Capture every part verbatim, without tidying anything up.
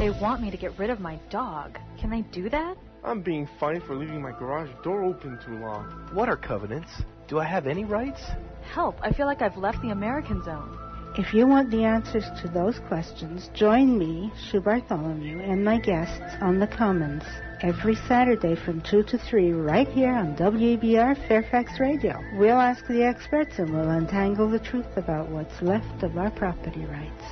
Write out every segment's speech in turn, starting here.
They want me to get rid of my dog. Can they do that? I'm being fined for leaving my garage door open too long. What are covenants? Do I have any rights? Help, I feel like I've left the American zone. If you want the answers to those questions, join me, Sue Bartholomew, and my guests on The Commons every Saturday from two to three right here on W A B R Fairfax Radio. We'll ask the experts and we'll untangle the truth about what's left of our property rights.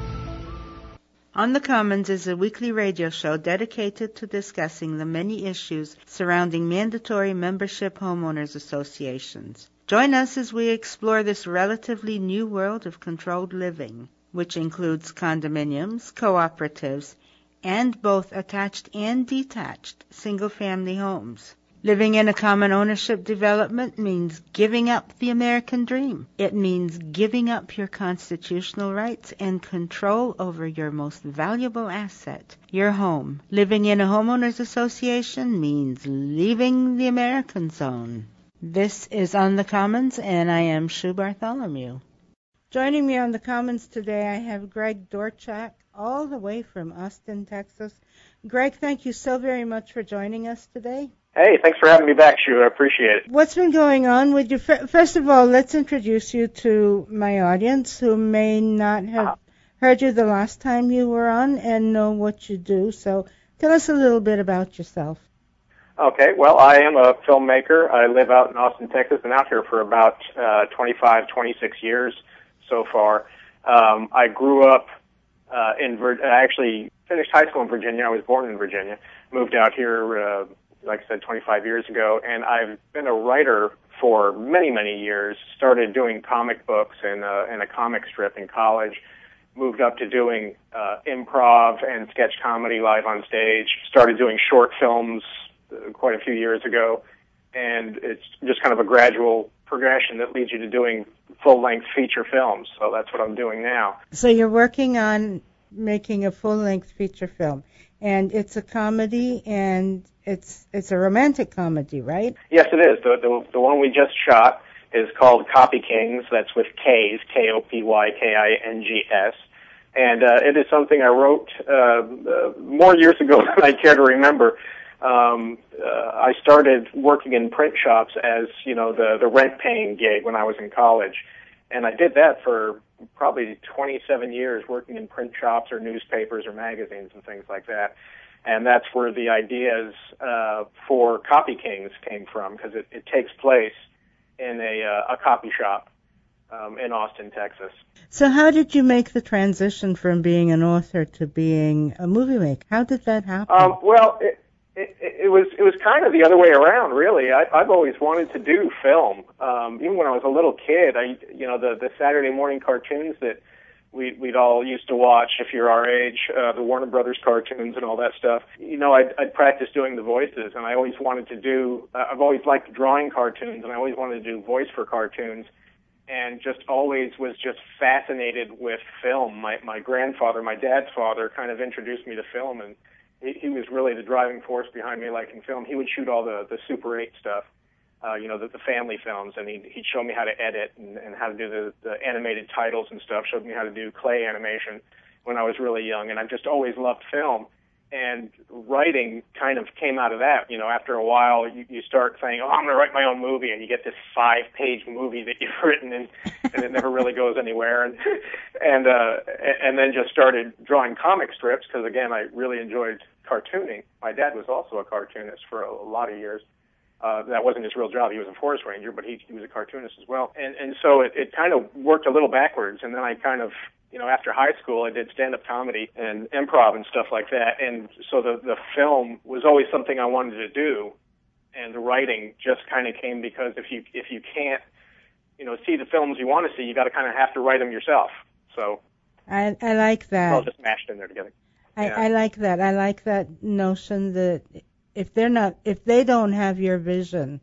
On the Commons is a weekly radio show dedicated to discussing the many issues surrounding mandatory membership homeowners associations. Join us as we explore this relatively new world of controlled living, which includes condominiums, cooperatives, and both attached and detached single-family homes. Living in a common ownership development means giving up the American dream. It means giving up your constitutional rights and control over your most valuable asset, your home. Living in a homeowners association means leaving the American zone. This is On the Commons, and I am Sue Bartholomew. Joining me on the Commons today, I have Greg Dorchak, all the way from Austin, Texas. Greg, thank you so very much for joining us today. Hey, thanks for having me back, Sue. I appreciate it. What's been going on with you? First of all, let's introduce you to my audience who may not have uh-huh. heard you the last time you were on and know what you do. So tell us a little bit about yourself. Okay, well, I am a filmmaker. I live out in Austin, Texas, and out here for about uh, twenty-five, twenty-six years so far. Um, I grew up uh, in, Vir- I actually finished high school in Virginia. I was born in Virginia, moved out here, uh, like I said, twenty-five years ago, and I've been a writer for many, many years. Started doing comic books and, uh, and a comic strip in college. Moved up to doing uh, improv and sketch comedy live on stage. Started doing short films quite a few years ago, and it's just kind of a gradual progression that leads you to doing full-length feature films. So that's what I'm doing now. So you're working on making a full-length feature film, and it's a comedy, and it's it's a romantic comedy, right? Yes, it is. The the, the one we just shot is called Copy Kings. That's with K's, K O P Y K I N G S. And uh, it is something I wrote uh, uh, more years ago than I care to remember. Um, uh, I started working in print shops as, you know, the, the rent-paying gig when I was in college. And I did that for probably twenty-seven years, working in print shops or newspapers or magazines and things like that. And that's where the ideas uh, for Copy Kings came from, because it, it takes place in a, uh, a copy shop um, in Austin, Texas. So how did you make the transition from being an author to being a movie maker? How did that happen? Um, well, it, It, it was it was kind of the other way around, really. I, I've always wanted to do film. Um, even when I was a little kid, I you know the, the Saturday morning cartoons that we we'd all used to watch, if you're our age, uh, the Warner Brothers cartoons and all that stuff. You know, I'd, I'd practice doing the voices, and I always wanted to do. Uh, I've always liked drawing cartoons, and I always wanted to do voice for cartoons, and just always was just fascinated with film. My my grandfather, my dad's father, kind of introduced me to film, and He, he was really the driving force behind me liking film. He would shoot all the, the Super eight stuff, uh, you know, the, the family films, and he'd, he'd show me how to edit and, and how to do the, the animated titles and stuff, showed me how to do clay animation when I was really young, and I've just always loved film. And writing kind of came out of that. You know, after a while, you, you start saying, oh, I'm going to write my own movie, and you get this five-page movie that you've written, and, and it never really goes anywhere. And and uh, and then just started drawing comic strips, because, again, I really enjoyed cartooning. My dad was also a cartoonist for a, a lot of years. Uh, that wasn't his real job. He was a forest ranger, but he, he was a cartoonist as well. And, and so it, it kind of worked a little backwards, and then I kind of... You know, after high school, I did stand-up comedy and improv and stuff like that, and so the the film was always something I wanted to do, and the writing just kind of came because if you if you can't, you know, see the films you want to see, you got to kind of have to write them yourself. So I I like that. It's all just mashed in there together. I, yeah. I like that. I like that notion that if they're not, if they don't have your vision,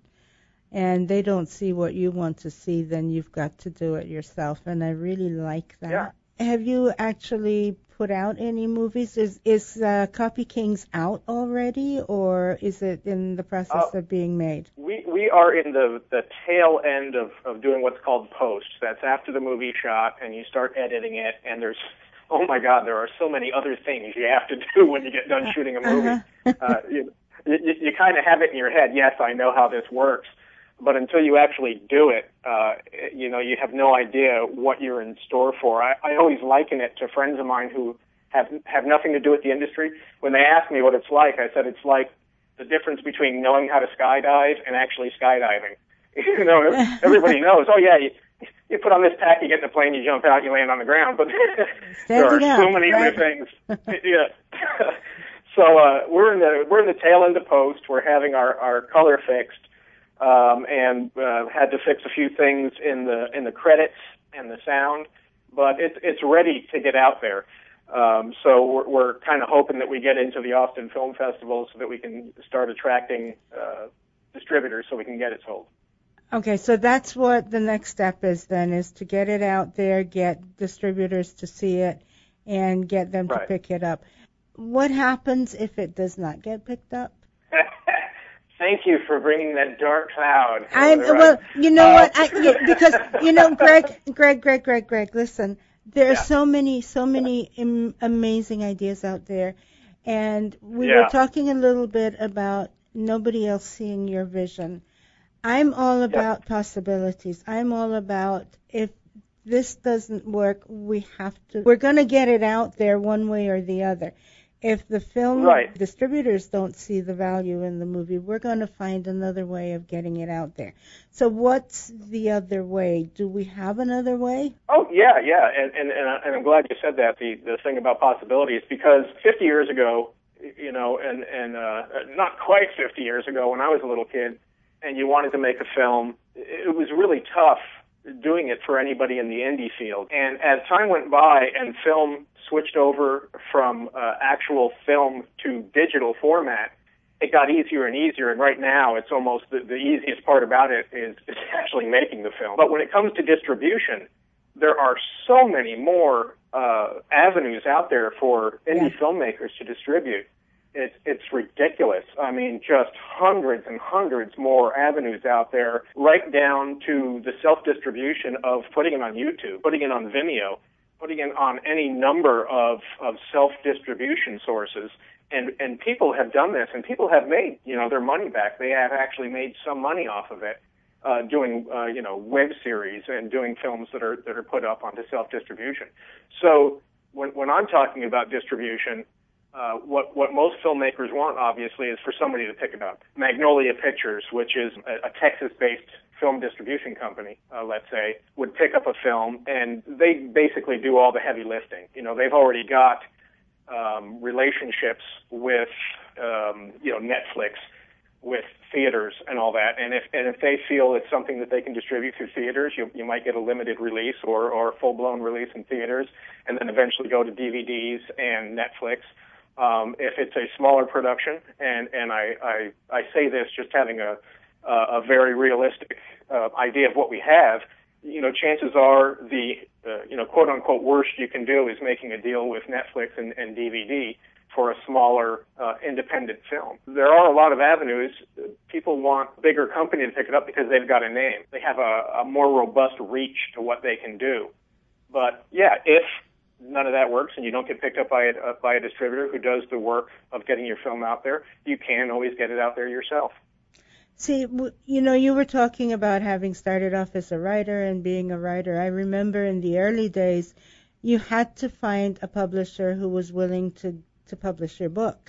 and they don't see what you want to see, then you've got to do it yourself, and I really like that. Yeah. Have you actually put out any movies? Is is uh, Copy Kings out already, or is it in the process uh, of being made? We we are in the, the tail end of, of doing what's called post. That's after the movie shot, and you start editing it, and there's oh my God, there are so many other things you have to do when you get done shooting a movie. Uh-huh. uh, you you, you kind of have it in your head, yes, I know how this works, but until you actually do it, uh, you know, you have no idea what you're in store for. I, I always liken it to friends of mine who have have nothing to do with the industry. When they ask me what it's like, I said it's like the difference between knowing how to skydive and actually skydiving. You know, everybody knows, oh yeah, you, you put on this tack, you get in the plane, you jump out, you land on the ground, but there are up, so many right? other things. Yeah. So uh, we're in the we're in the tail end of post. We're having our, our color fixed, um, and uh, had to fix a few things in the in the credits and the sound, but it's it's ready to get out there. Um, so we're, we're kind of hoping that we get into the Austin Film Festival so that we can start attracting uh, distributors so we can get it sold. Okay, so that's what the next step is then, is to get it out there, get distributors to see it, and get them Right. to pick it up. What happens if it does not get picked up? Thank you for bringing that dark cloud. I'm, Right. well, you know Uh, what? I, you, because, you know, Greg, Greg, Greg, Greg, Greg, listen, there are Yeah. so many, so many am- amazing ideas out there. And we Yeah. were talking a little bit about nobody else seeing your vision. I'm all about possibilities. I'm all about, if this doesn't work, we have to, we're going to get it out there one way or the other. If the film Right. distributors don't see the value in the movie, we're going to find another way of getting it out there. So what's the other way? Do we have another way? Oh yeah, yeah, and and and, I, and I'm glad you said that. The the thing about possibilities, because fifty years ago, you know, and and uh, not quite fifty years ago, when I was a little kid, and you wanted to make a film, it was really tough doing it for anybody in the indie field. And as time went by and film switched over from uh, actual film to digital format, it got easier and easier. And right now, it's almost the, the easiest part about it is, is actually making the film. But when it comes to distribution, there are so many more uh, avenues out there for indie Yeah. filmmakers to distribute. It's, it's ridiculous. I mean, just hundreds and hundreds more avenues out there, right down to the self-distribution of putting it on YouTube, putting it on Vimeo, putting it on any number of, of self-distribution sources. And, and people have done this, and people have made, you know, their money back. They have actually made some money off of it, uh, doing, uh, you know, web series and doing films that are, that are put up onto self-distribution. So when, when I'm talking about distribution, Uh, what, what most filmmakers want, obviously, is for somebody to pick it up. Magnolia Pictures, which is a, a Texas-based film distribution company, uh, let's say, would pick up a film, and they basically do all the heavy lifting. You know, they've already got um, relationships with, um, you know, Netflix, with theaters and all that. And if and if they feel it's something that they can distribute through theaters, you you might get a limited release or or a full-blown release in theaters, and then eventually go to D V Ds and Netflix. Um, if it's a smaller production, and, and I, I, I say this just having a, a very realistic uh, idea of what we have, you know, chances are the, uh, you know, quote unquote worst you can do is making a deal with Netflix and, and D V D for a smaller uh, independent film. There are a lot of avenues. People want a bigger company to pick it up because they've got a name. They have a, a more robust reach to what they can do. But yeah, if none of that works and you don't get picked up by a, uh, by a distributor who does the work of getting your film out there, you can always get it out there yourself. See, you know, you were talking about having started off as a writer and being a writer. I remember in the early days, you had to find a publisher who was willing to, to publish your book.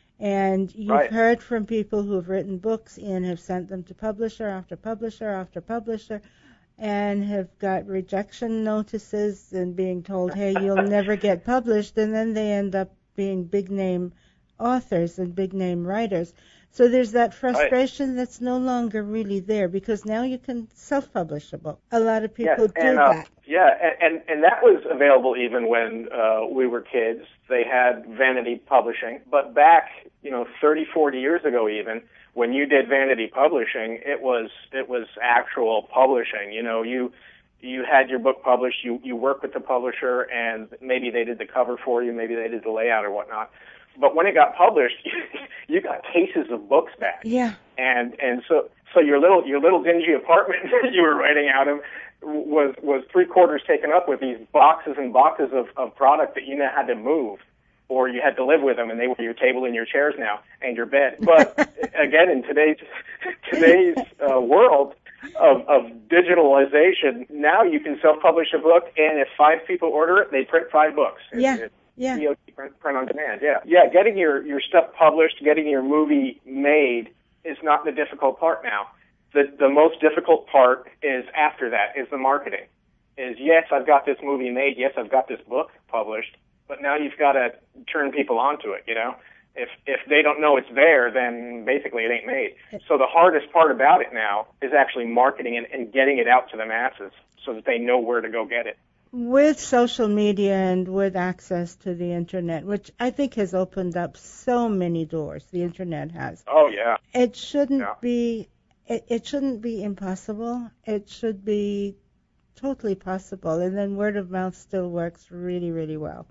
And you've Right. heard from people who have written books and have sent them to publisher after publisher after publisher, and have got rejection notices and being told, hey, you'll never get published, and then they end up being big-name authors and big-name writers. So there's that frustration right. that's no longer really there, because now you can self-publish a book. A lot of people yes, do and, uh, that. Yeah, and, and, and that was available even when uh, we were kids. They had vanity publishing. But back, you know, thirty, forty years ago even, when you did vanity publishing, it was it was actual publishing. You know, you you had your book published, you you worked with the publisher, and maybe they did the cover for you, maybe they did the layout or whatnot. But when it got published, you got cases of books back. Yeah. And and so so your little your little dingy apartment that you were writing out of was was three quarters taken up with these boxes and boxes of, of product that you now had to move, or you had to live with them, and they were your table and your chairs now and your bed. But again, in today's today's uh, world of, of digitalization, now you can self-publish a book, and if five people order it, they print five books. Yeah. It's, Yeah. D O T, print, print on demand. Yeah. Yeah. Getting your, your stuff published, getting your movie made is not the difficult part now. The the most difficult part is after that, is the marketing. Is yes, I've got this movie made. Yes, I've got this book published. But now you've got to turn people onto it. You know, if if they don't know it's there, then basically it ain't made. So the hardest part about it now is actually marketing and, and getting it out to the masses so that they know where to go get it. With social media and with access to the internet, which I think has opened up so many doors, the internet has. Oh yeah. It shouldn't Yeah. be. It, it shouldn't be impossible. It should be totally possible, and then word of mouth still works really, really well.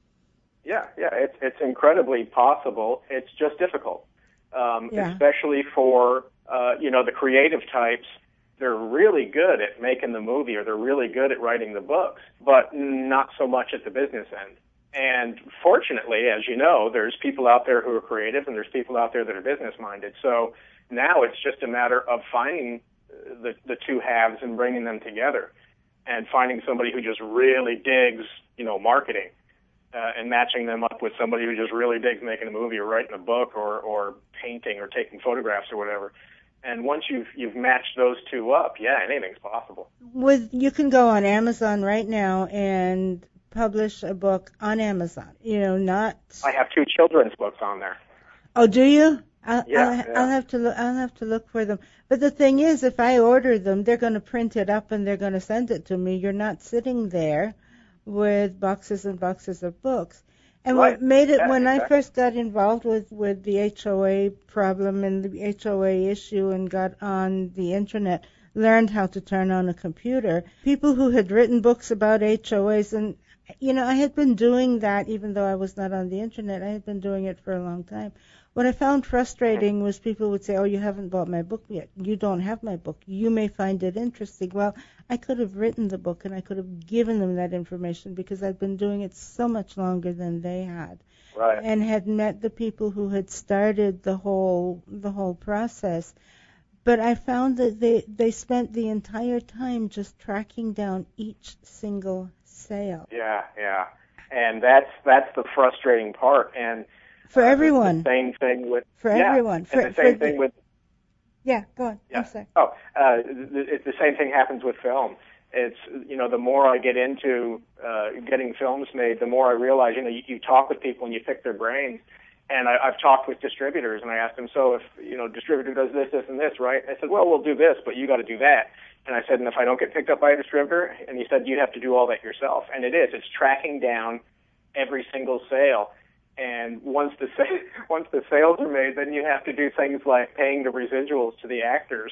Yeah, yeah, it's it's incredibly possible. It's just difficult, um, Yeah. especially for uh, you know the creative types. They're really good at making the movie, or they're really good at writing the books, but not so much at the business end. And fortunately, as you know, there's people out there who are creative, and there's people out there that are business-minded. So now it's just a matter of finding the the two halves and bringing them together, and finding somebody who just really digs, you know, marketing. Uh, and matching them up with somebody who just really digs making a movie or writing a book or, or painting or taking photographs or whatever. And once you've you've matched those two up, yeah, anything's possible. With you can go on Amazon right now and publish a book on Amazon. You know, not. I have two children's books on there. Oh, do you? I'll, Yeah, I'll, yeah. I'll have to look. I'll have to look for them. But the thing is, if I order them, they're going to print it up and they're going to send it to me. You're not sitting there with boxes and boxes of books. And Right. what made it, Yeah, when I exactly. first got involved with, with the H O A problem and the H O A issue and got on the internet, learned how to turn on a computer, people who had written books about H O As, and, you know, I had been doing that even though I was not on the internet. I had been doing it for a long time. What I found frustrating was people would say, oh, you haven't bought my book yet. You don't have my book. You may find it interesting. Well, I could have written the book and I could have given them that information because I'd been doing it so much longer than they had. Right. And had met the people who had started the whole the whole process. But I found that they, they spent the entire time just tracking down each single sale. Yeah, yeah. And that's that's the frustrating part. And For uh, everyone. The same thing with For yeah, everyone. For, and the same for thing the, with Yeah, go on. Yeah. I'm sorry. Oh, uh, th- it's the same thing happens with film. It's, you know, the more I get into uh, getting films made, the more I realize, you know, you, you talk with people and you pick their brains. And I, I've talked with distributors, and I asked them, so if, you know, distributor does this, this, and this, right? I said, well, we'll do this, but you got to do that. And I said, and if I don't get picked up by a distributor? And he said, you have to do all that yourself. And it is. It's tracking down every single sale. And once the sa- once the sales are made, then you have to do things like paying the residuals to the actors,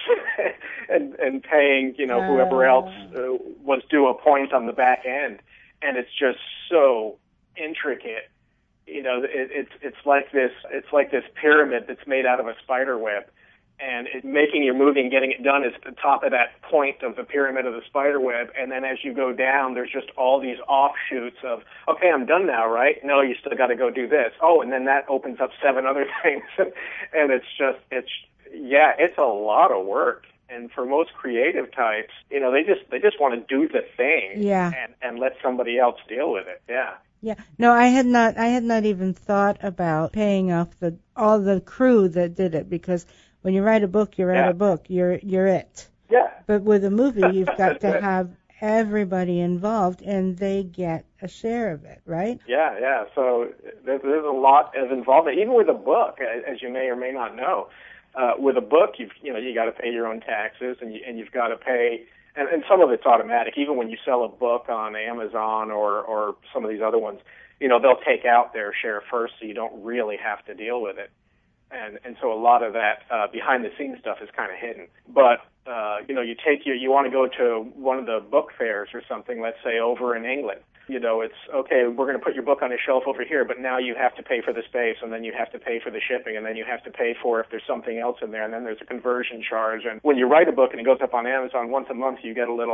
and and paying, you know, whoever else uh, was due a point on the back end. And it's just so intricate. You know, it, it's it's like this it's like this pyramid that's made out of a spider web. And it, making your movie and getting it done is the top of that point of the pyramid of the spider web. And then as you go down, there's just all these offshoots of, okay, I'm done now, right? No, you still got to go do this. Oh, and then that opens up seven other things. And it's just, it's, yeah, it's a lot of work. And for most creative types, you know, they just, they just want to do the thing Yeah. and, and let somebody else deal with it. Yeah. Yeah. No, I had not I had not even thought about paying off the all the crew that did it, because when you write a book, you write Yeah. a book. You're you're it. Yeah. But with a movie, you've got to have everybody involved, and they get a share of it, right? Yeah, yeah. So there's, there's a lot of involvement, even with a book, as you may or may not know. Uh, with a book, you've you know you got to pay your own taxes, and you, and you've got to pay, and, and some of it's automatic. Even when you sell a book on Amazon or or some of these other ones, you know they'll take out their share first, so you don't really have to deal with it. And and so a lot of that uh, behind the scenes stuff is kind of hidden. But uh, you know, you take your you want to go to one of the book fairs or something, let's say over in England. You know, it's okay, we're going to put your book on a shelf over here, but now you have to pay for the space, and then you have to pay for the shipping, and then you have to pay for if there's something else in there, and then there's a conversion charge. And when you write a book and it goes up on Amazon once a month, you get a little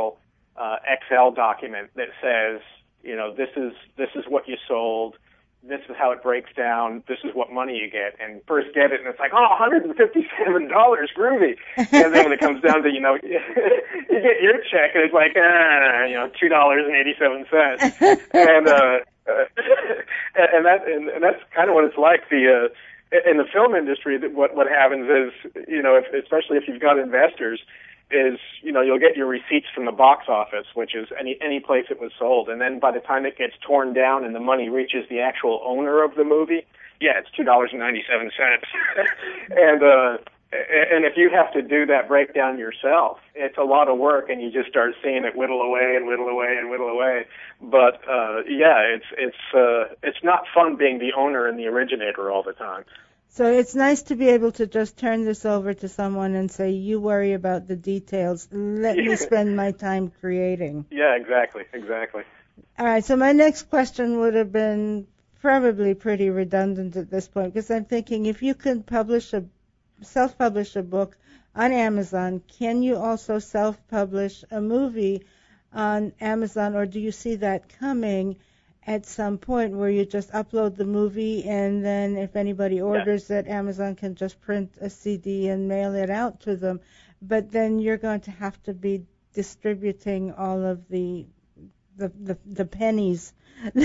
uh, Excel document that says, you know, this is this is what you sold, this is how it breaks down, this is what money you get, and first get it, and it's like, oh, one hundred fifty-seven dollars, groovy. And then when it comes down to, you know, you get your check, and it's like, ah, you know, two dollars and eighty-seven cents. And, uh, uh, and that, and, and that's kind of what it's like. The, uh, in the film industry, that what, what happens is, you know, if, especially if you've got investors, is, you know, you'll get your receipts from the box office, which is any any place it was sold, and then by the time it gets torn down and the money reaches the actual owner of the movie, yeah, it's two dollars and ninety-seven cents. and uh, and if you have to do that breakdown yourself, it's a lot of work, and you just start seeing it whittle away and whittle away and whittle away. But uh, yeah, it's it's uh, it's not fun being the owner and the originator all the time. So it's nice to be able to just turn this over to someone and say, you worry about the details. Let yeah. me spend my time creating. Yeah, exactly, exactly. All right, so my next question would have been probably pretty redundant at this point, because I'm thinking if you can publish a, self-publish a book on Amazon, can you also self-publish a movie on Amazon, or do you see that coming at some point where you just upload the movie and then if anybody orders yeah. it, Amazon can just print a C D and mail it out to them? But then you're going to have to be distributing all of the the the, the pennies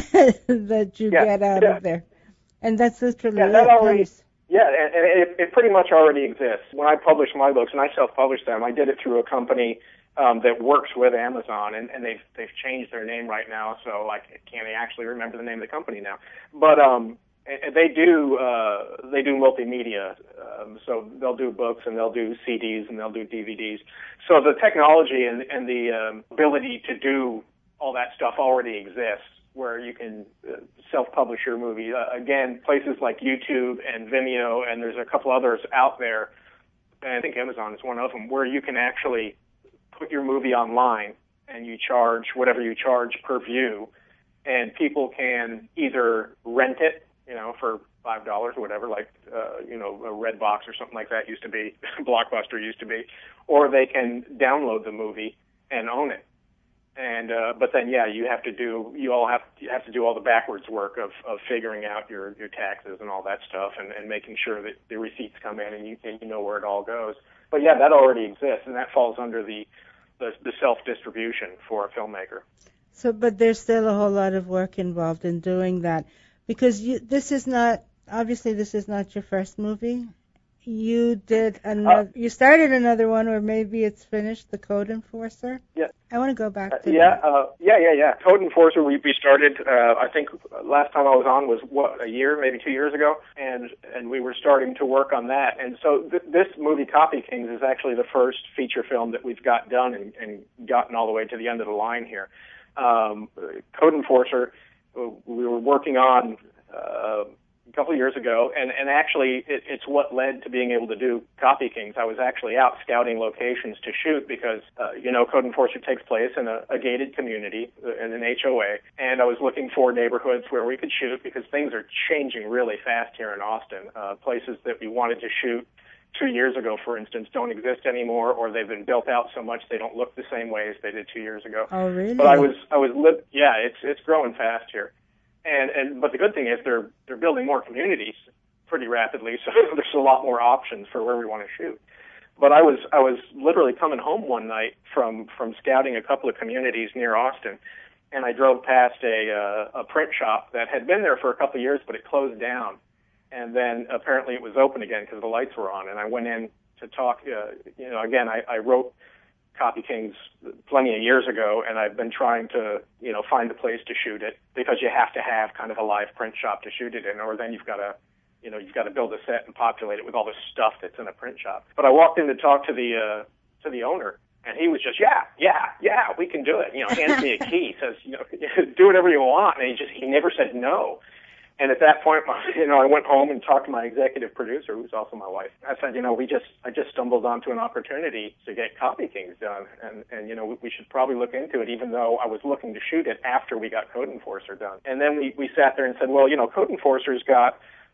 that you yeah. get out yeah. of there. And that's literally yeah, that it. already, yeah, and, and it, it pretty much already exists. When I published my books, and I self-published them, I did it through a company Um, that works with Amazon, and, and they've they've changed their name right now, so I can't actually remember the name of the company now. But um, they do uh, they do multimedia, um, so they'll do books and they'll do C Ds and they'll do D V Ds. So the technology and, and the um, ability to do all that stuff already exists, where you can uh, self-publish your movie. Uh, again, places like YouTube and Vimeo, and there's a couple others out there, and I think Amazon is one of them, where you can actually put your movie online and you charge whatever you charge per view, and people can either rent it, you know, for five dollars or whatever, like, uh, you know, a Redbox or something like that used to be, Blockbuster used to be, or they can download the movie and own it. And, uh, but then, yeah, you have to do, you all have, you have to do all the backwards work of, of figuring out your, your taxes and all that stuff, and, and making sure that the receipts come in and you, and you know where it all goes. But yeah, that already exists, and that falls under the, the, the self-distribution for a filmmaker. So, but there's still a whole lot of work involved in doing that, because you, this is not, obviously this is not your first movie. You did another, uh, you started another one, or maybe it's finished, The Code Enforcer? Yeah. I want to go back to uh, yeah, that. Uh, yeah, yeah, yeah. Code Enforcer, we, we started, uh, I think last time I was on was, what, a year, maybe two years ago, and and we were starting to work on that. And so th- this movie, Copy Kings, is actually the first feature film that we've got done and, and gotten all the way to the end of the line here. Um, Code Enforcer, we were working on uh, a couple of years ago, and, and actually it, it's what led to being able to do Copy Kings. I was actually out scouting locations to shoot because, uh, you know, Code Enforcer takes place in a, a gated community, uh, in an H O A, and I was looking for neighborhoods where we could shoot because things are changing really fast here in Austin. Uh, places that we wanted to shoot two years ago, for instance, don't exist anymore, or they've been built out so much they don't look the same way as they did two years ago. Oh, really? But I was, I was, li- yeah, it's it's growing fast here. And, and but the good thing is they're they're building more communities pretty rapidly, so there's a lot more options for where we want to shoot. But I was I was literally coming home one night from from scouting a couple of communities near Austin, and I drove past a uh, a print shop that had been there for a couple of years, but it closed down, and then apparently it was open again because the lights were on. And I went in to talk. Uh, you know, again, I, I wrote Copy Kings plenty of years ago, and I've been trying to, you know, find a place to shoot it because you have to have kind of a live print shop to shoot it in, or then you've got to, you know, you've got to build a set and populate it with all the stuff that's in a print shop. But I walked in to talk to the uh, to the owner, and he was just, yeah, yeah, yeah, we can do it. You know, hands me a key, says, you know, do whatever you want, and he just he never said no. And at that point, you know, I went home and talked to my executive producer, who's also my wife. I said, you know, we just, I just stumbled onto an opportunity to get Copy Kings done, and, and you know, we, we should probably look into it, even though I was looking to shoot it after we got Code Enforcer done. And then we, we sat there and said, well, you know, Code Enforcer's got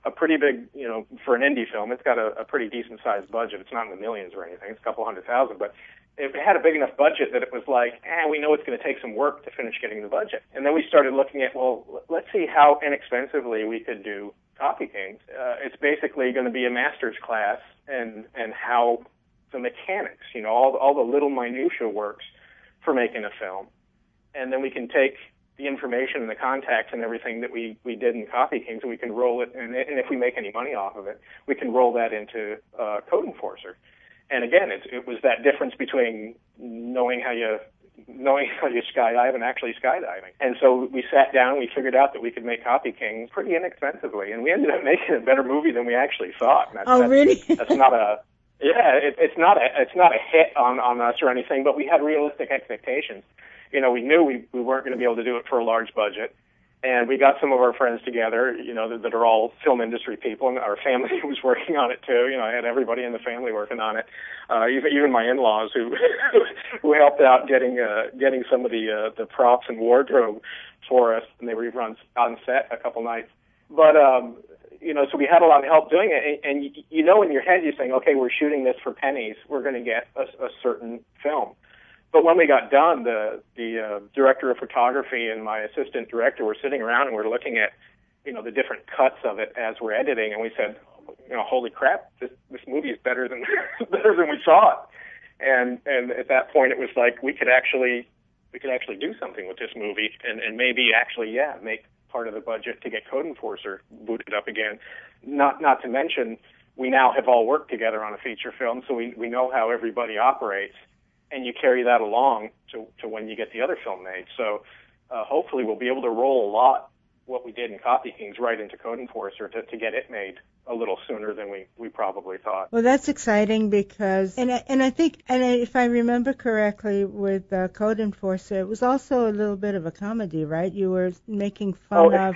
a pretty big, you know, for an indie film, it's got a, a pretty decent sized budget. It's not in the millions or anything. It's a couple hundred thousand, but it had a big enough budget that it was like, eh, we know it's going to take some work to finish getting the budget. And then we started looking at, well, let's see how inexpensively we could do Copy Kings. Uh, it's basically going to be a master's class and, and how the mechanics, you know, all, all the little minutia works for making a film. And then we can take the information and the contacts and everything that we, we did in Copy Kings, and we can roll it, and, and if we make any money off of it, we can roll that into uh, Code Enforcer. And again, it, it was that difference between knowing how you knowing how you skydive and actually skydiving. And so we sat down, we figured out that we could make Copy Kings pretty inexpensively, and we ended up making a better movie than we actually thought. And that's, oh, that's, really? That's not a yeah, it, it's not a it's not a hit on on us or anything, but we had realistic expectations. You know, we knew we we weren't going to be able to do it for a large budget. And we got some of our friends together, you know, that, that are all film industry people, and our family was working on it too. You know, I had everybody in the family working on it, uh, even even my in-laws who who helped out getting uh, getting some of the uh, the props and wardrobe for us, and they were on on set a couple nights. But um, you know, so we had a lot of help doing it, and, and you, you know, in your head, you're saying, okay, we're shooting this for pennies, we're going to get a, a certain film. But when we got done, the the uh, director of photography and my assistant director were sitting around and we're looking at, you know, the different cuts of it as we're editing, and we said, you know, holy crap, this this movie is better than better than we saw it. And and at that point, it was like we could actually we could actually do something with this movie, and and maybe actually yeah make part of the budget to get Code Enforcer booted up again. Not not to mention, we now have all worked together on a feature film, so we we know how everybody operates. And you carry that along to, to when you get the other film made. So uh, hopefully we'll be able to roll a lot what we did in Copy Kings right into Code Enforcer to, to get it made a little sooner than we, we probably thought. Well, that's exciting because, and I, and I think, and if I remember correctly, with uh, Code Enforcer, it was also a little bit of a comedy, right? You were making fun oh. of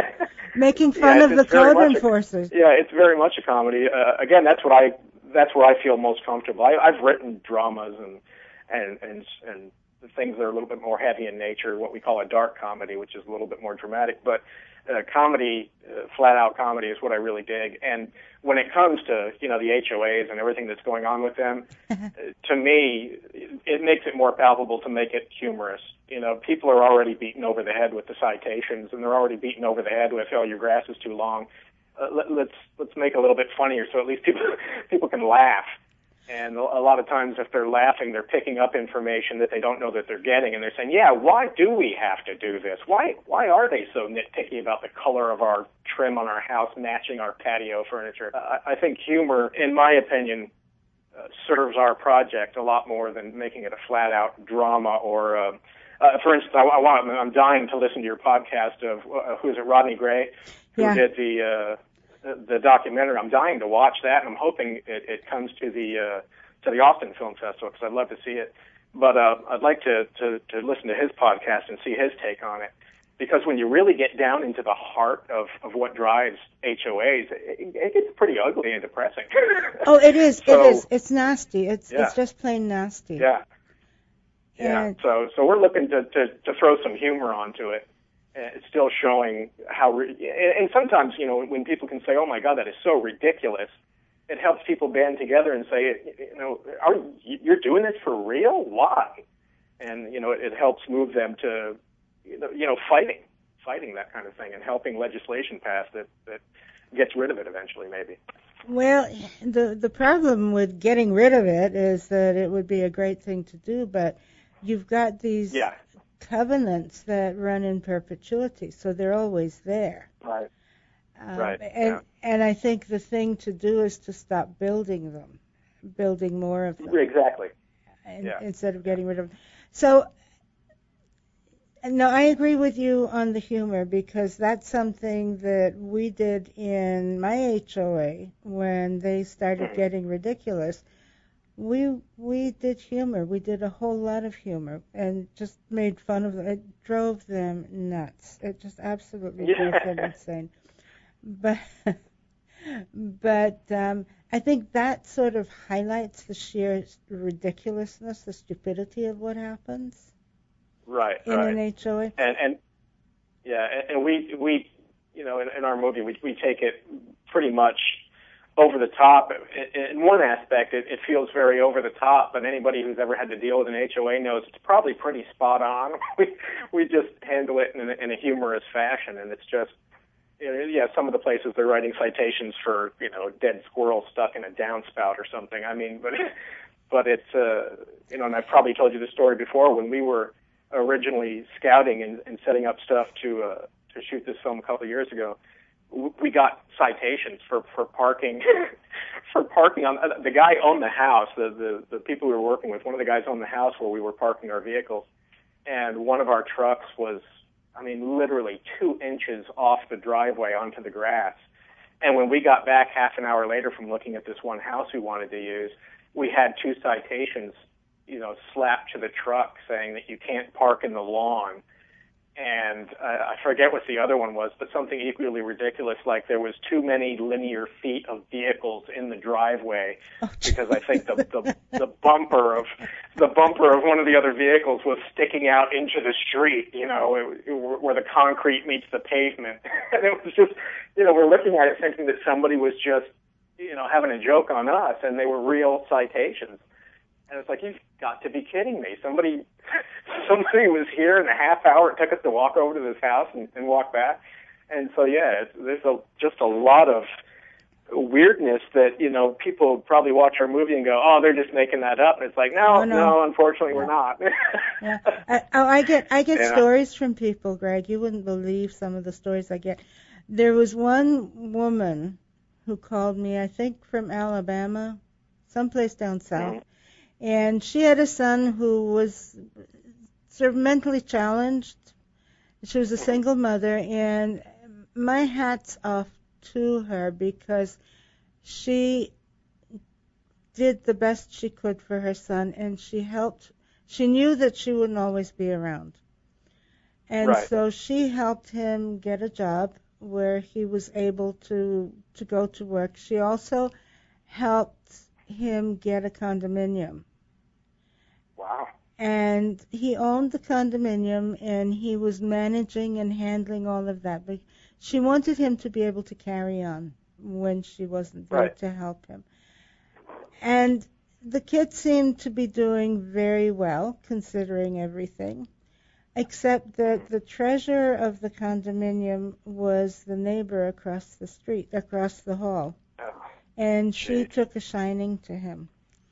making fun yeah, of the Code Enforcers. A, yeah, it's very much a comedy. Uh, again, that's what I that's where I feel most comfortable. I, I've written dramas and. And, and and the things that are a little bit more heavy in nature, what we call a dark comedy, which is a little bit more dramatic. But uh, comedy, uh, flat-out comedy, is what I really dig. And when it comes to, you know, the H O As and everything that's going on with them, uh, to me, it, it makes it more palpable to make it humorous. You know, people are already beaten over the head with the citations, and they're already beaten over the head with, oh, your grass is too long. Uh, let, let's let's make it a little bit funnier so at least people people can laugh. And a lot of times if they're laughing, they're picking up information that they don't know that they're getting, and they're saying, yeah, why do we have to do this? Why why are they so nitpicky about the color of our trim on our house matching our patio furniture? I, I think humor, in my opinion, uh, serves our project a lot more than making it a flat-out drama or, uh, uh, for instance, I, I want, I'm dying to listen to your podcast of, uh, who is it, Rodney Gray, who yeah. did the... Uh, the documentary. I'm dying to watch that, and I'm hoping it, it comes to the uh, to the Austin Film Festival because I'd love to see it. But uh, I'd like to, to to listen to his podcast and see his take on it, because when you really get down into the heart of, of what drives H O As, it, it gets pretty ugly and depressing. Oh, it is. So, it is. It's nasty. It's yeah. it's just plain nasty. Yeah. Yeah. And, so so we're looking to, to, to throw some humor onto it. It's still showing how, re- and sometimes, you know, when people can say, oh my God, that is so ridiculous, it helps people band together and say, you know, are you're doing this for real? Why? And, you know, it, it helps move them to, you know, you know, fighting, fighting that kind of thing and helping legislation pass that, that gets rid of it eventually, maybe. Well, the the problem with getting rid of it is that it would be a great thing to do, but you've got these yeah. covenants that run in perpetuity, so they're always there. Right. Um, right. And yeah. and I think the thing to do is to stop building them, building more of them. Exactly. And, yeah. Instead of getting rid of them. So, no, I agree with you on the humor, because that's something that we did in my H O A when they started mm-hmm. getting ridiculous. We we did humor. We did a whole lot of humor and just made fun of them. It drove them nuts. It just absolutely yeah. drove them insane. But but um, I think that sort of highlights the sheer ridiculousness, the stupidity of what happens. Right. In right. an H O A. And and yeah, and, and we we you know in, in our movie we we take it pretty much over the top. In one aspect, it, it feels very over the top, but anybody who's ever had to deal with an H O A knows it's probably pretty spot on. We we just handle it in a, in a humorous fashion, and it's just, you know, yeah, some of the places they're writing citations for, you know, dead squirrel stuck in a downspout or something. I mean, but but it's, uh, you know, and I've probably told you the story before, when we were originally scouting and, and setting up stuff to uh, to shoot this film a couple of years ago, we got citations for, for parking, for parking on, uh, the guy owned the house, the, the, the people we were working with, one of the guys owned the house where we were parking our vehicles, and one of our trucks was, I mean, literally two inches off the driveway onto the grass. And when we got back half an hour later from looking at this one house we wanted to use, we had two citations, you know, slapped to the truck saying that you can't park in the lawn. And uh, I forget what the other one was, but something equally ridiculous, like there was too many linear feet of vehicles in the driveway, because I think the, the the bumper of the bumper of one of the other vehicles was sticking out into the street, you know, it, it, where the concrete meets the pavement. And it was just, you know, we're looking at it thinking that somebody was just, you know, having a joke on us, and they were real citations. And it's like, you've got to be kidding me. Somebody somebody was here in a half hour. It took us to walk over to this house and, and walk back. And so, yeah, it's, there's a, just a lot of weirdness that, you know, people probably watch our movie and go, oh, they're just making that up. And it's like, no, oh, no. no, unfortunately, yeah. we're not. yeah. I, oh, I get, I get yeah. stories from people, Greg. You wouldn't believe some of the stories I get. There was one woman who called me, I think from Alabama, someplace down south. Mm-hmm. And she had a son who was sort of mentally challenged. She was a single mother, and my hat's off to her because she did the best she could for her son, and she helped. She knew that she wouldn't always be around. And right. so she helped him get a job where he was able to, to go to work. She also helped him get a condominium. Wow. And he owned the condominium, and he was managing and handling all of that. But she wanted him to be able to carry on when she wasn't there right. to help him. And the kids seemed to be doing very well, considering everything, except that the treasure of the condominium was the neighbor across the street, across the hall. Oh. And she Jeez. took a shining to him.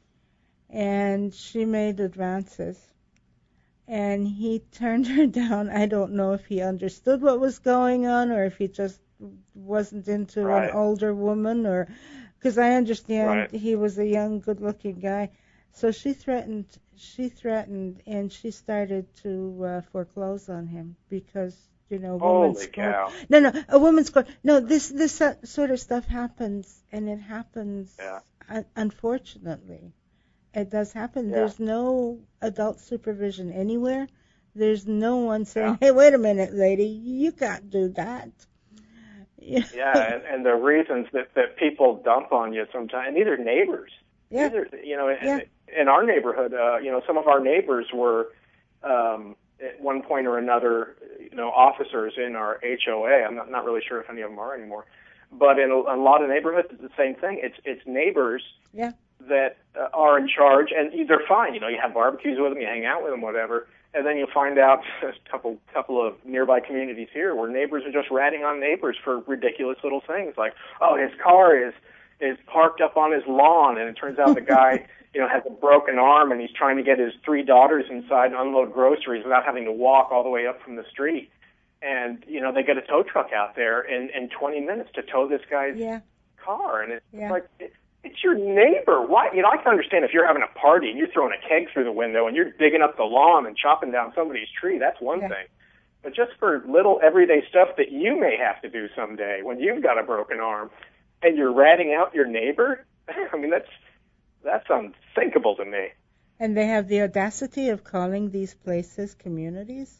And she made advances. And he turned her down. I don't know if he understood what was going on or if he just wasn't into right. an older woman, or because I understand right. he was a young, good-looking guy. So she threatened, she threatened, and she started to uh, foreclose on him because, you know, women's Holy court. cow. No, no, a woman's court. No, this this uh, sort of stuff happens, and it happens. Yeah. Un- unfortunately, it does happen. Yeah. There's no adult supervision anywhere. There's no one saying, Yeah. "Hey, wait a minute, lady, you can't do that." Yeah, and, and the reasons that, that people dump on you sometimes, and these are neighbors. Yeah. These are, you know, Yeah. in, in our neighborhood, uh, you know, some of our neighbors were, um, at one point or another, you know, officers in our H O A. I'm not, not really sure if any of them are anymore. But in a, a lot of neighborhoods, it's the same thing. It's it's neighbors Yeah. that uh, are in charge, and they're fine. You know, you have barbecues with them, you hang out with them, whatever. And then you'll find out a couple couple of nearby communities here where neighbors are just ratting on neighbors for ridiculous little things like, oh, his car is is parked up on his lawn, and it turns out the guy, you know, has a broken arm and he's trying to get his three daughters inside and unload groceries without having to walk all the way up from the street. And, you know, they get a tow truck out there in, in twenty minutes to tow this guy's Yeah. car. And it's Yeah. like, it, it's your neighbor. Why? You know, I can understand if you're having a party and you're throwing a keg through the window and you're digging up the lawn and chopping down somebody's tree. That's one Yeah. thing. But just for little everyday stuff that you may have to do someday when you've got a broken arm and you're ratting out your neighbor, I mean, that's that's unthinkable to me. And they have the audacity of calling these places communities.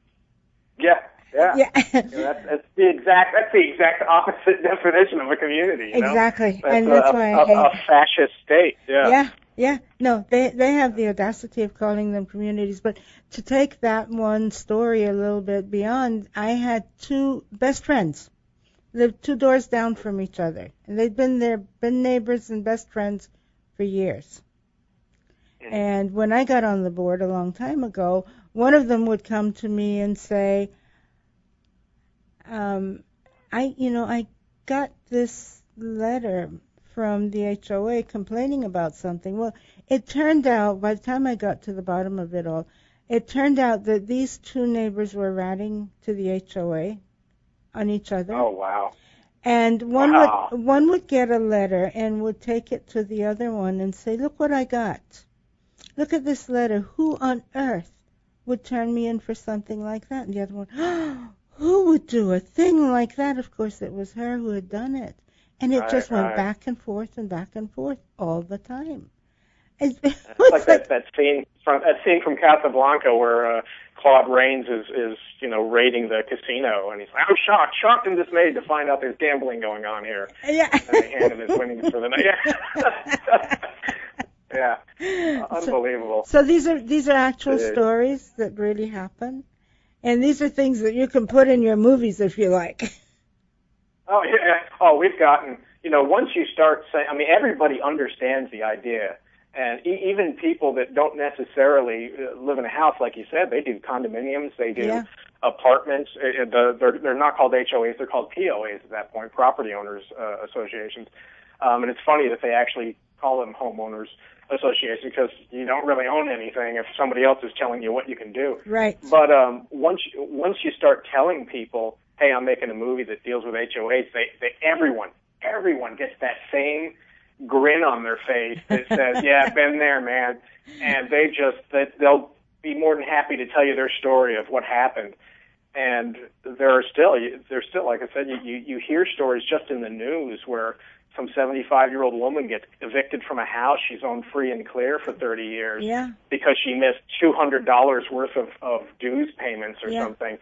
Yeah. Yeah, Yeah. You know, that's, that's the exact that's the exact opposite definition of a community. You know? Exactly, That's and a, that's why I a, hate. a fascist state. Yeah. Yeah, yeah. No, they they have the audacity of calling them communities. But to take that one story a little bit beyond, I had two best friends, lived two doors down from each other, and they'd been there, been neighbors and best friends for years. And when I got on the board a long time ago, one of them would come to me and say, um, I, you know, I got this letter from the H O A complaining about something. Well, it turned out, by the time I got to the bottom of it all, it turned out that these two neighbors were ratting to the H O A on each other. Oh, wow. And one Wow. would one would get a letter and would take it to the other one and say, look what I got. Look at this letter. Who on earth would turn me in for something like that? And the other one, oh, who would do a thing like that? Of course, it was her who had done it. And it Right, just went right. back and forth and back and forth all the time. It, it It's was like that, that scene from that scene from Casablanca where uh, Claude Rains is, is you know raiding the casino, and he's like, I'm shocked, shocked and dismayed to find out there's gambling going on here. Yeah. And they hand him his winnings for the night. Yeah. Yeah. Uh, unbelievable. So these are these are actual It is. stories that really happen, and these are things that you can put in your movies if you like. Oh yeah. Oh, we've gotten. You know, once you start saying, I mean, everybody understands the idea. And e- even people that don't necessarily uh, live in a house, like you said, they do condominiums, they do Yeah. apartments. Uh, the, they're, they're not called H O As, they're called P O As at that point, property owners uh, associations. Um, and it's funny that they actually call them homeowners associations because you don't really own anything if somebody else is telling you what you can do. Right. But um, once you, once you start telling people, hey, I'm making a movie that deals with H O As, they, they everyone everyone gets that same grin on their face that says, yeah, been there, man. And they just, that they'll be more than happy to tell you their story of what happened. And there are still, there's still, like I said, you, you, you hear stories just in the news where some seventy-five-year-old woman gets evicted from a house she's owned free and clear for thirty years Yeah. because she missed two hundred dollars worth of, of dues payments or Yeah. something.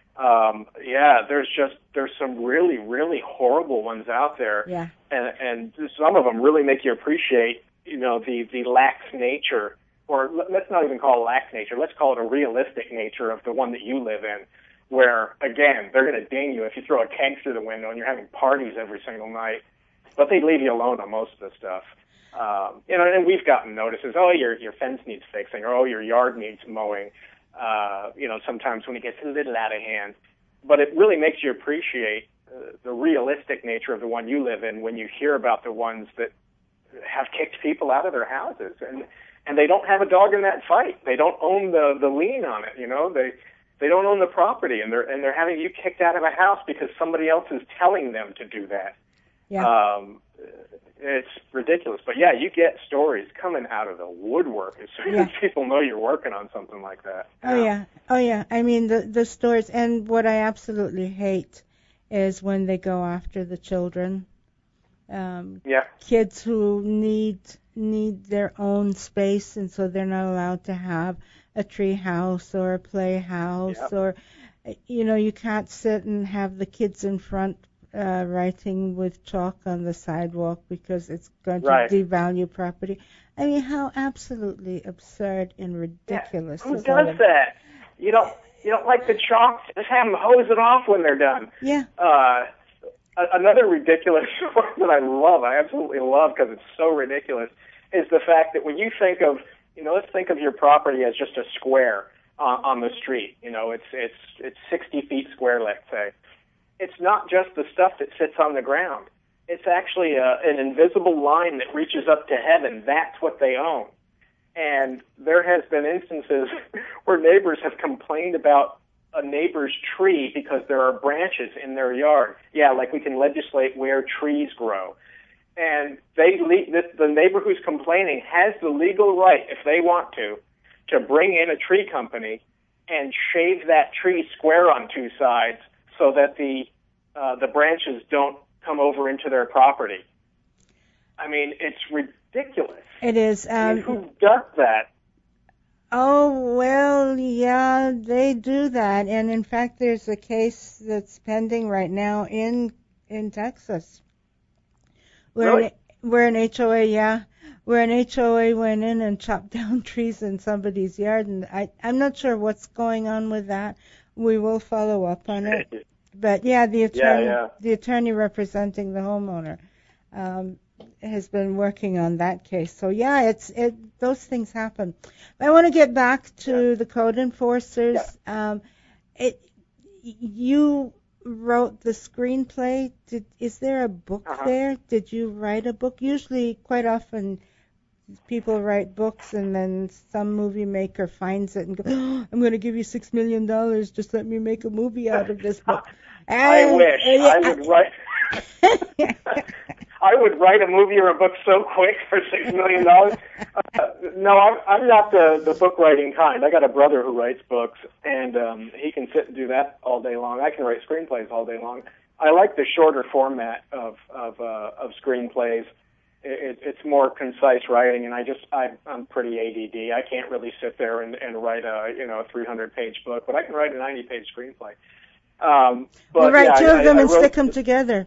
Um, yeah, there's just, there's some really, really horrible ones out there. Yeah. And, and some of them really make you appreciate, you know, the, the lax nature, or let- let's not even call it lax nature, let's call it a realistic nature of the one that you live in, where, again, they're going to ding you if you throw a keg through the window and you're having parties every single night, but they leave you alone on most of the stuff. Um, you know, and we've gotten notices, oh, your, your fence needs fixing, or oh, your yard needs mowing. Uh, you know, sometimes when it gets a little out of hand. But it really makes you appreciate uh, the realistic nature of the one you live in when you hear about the ones that have kicked people out of their houses. And and they don't have a dog in that fight. They don't own the, the lien on it, you know. They they don't own the property, and they're, and they're having you kicked out of a house because somebody else is telling them to do that. Yeah. Um, it's ridiculous. But, yeah, you get stories coming out of the woodwork as soon Yeah. as people know you're working on something like that. Oh yeah, oh yeah. I mean the the stories, and what I absolutely hate is when they go after the children, um, Yeah. kids who need need their own space, and so they're not allowed to have a tree house or a playhouse, Yep. or you know, you can't sit and have the kids in front uh, writing with chalk on the sidewalk because it's going to Right. devalue property. I mean, how absolutely absurd and ridiculous. Yeah. Who is all does of- that? You don't you don't like the chalk? Just have them hose it off when they're done. Yeah. Uh, a- another ridiculous one that I love, I absolutely love because it's so ridiculous, is the fact that when you think of, you know, let's think of your property as just a square on, on the street. You know, it's it's it's sixty feet square, let's say. It's not just the stuff that sits on the ground. It's actually a, an invisible line that reaches up to heaven. That's what they own. And there has been instances where neighbors have complained about a neighbor's tree because there are branches in their yard. Yeah, like we can legislate where trees grow. And they le- the, the neighbor who's complaining has the legal right, if they want to, to bring in a tree company and shave that tree square on two sides so that the uh, the branches don't come over into their property. I mean, it's ridiculous. It is. I mean, Um, who does that? oh, well, yeah, they do that. And in fact, there's a case that's pending right now in in Texas where, Really? an, where an H O A, yeah, where an H O A went in and chopped down trees in somebody's yard. And I, I'm not sure what's going on with that. We will follow up on it. But yeah, the attorney, yeah. the attorney representing the homeowner, um, has been working on that case. So yeah, it's it. Those things happen. I want to get back to Yeah. the code enforcers. Yeah. Um, it you wrote the screenplay. Did is there a book Uh-huh. there? Did you write a book? Usually, quite often, people write books and then some movie maker finds it and goes, oh, I'm going to give you six million dollars. Just let me make a movie out of this book. I And- wish and I would write. I would write a movie or a book so quick for six million dollars. Uh, no, I'm, I'm not the the book writing kind. I got a brother who writes books, and um, he can sit and do that all day long. I can write screenplays all day long. I like the shorter format of of uh, of screenplays. It, it's more concise writing, and I just I, I'm pretty A D D. I can't really sit there and, and write a you know a three hundred page book, but I can write a ninety page screenplay. Um, but well, write yeah, two I, of them I and wrote stick them the- together.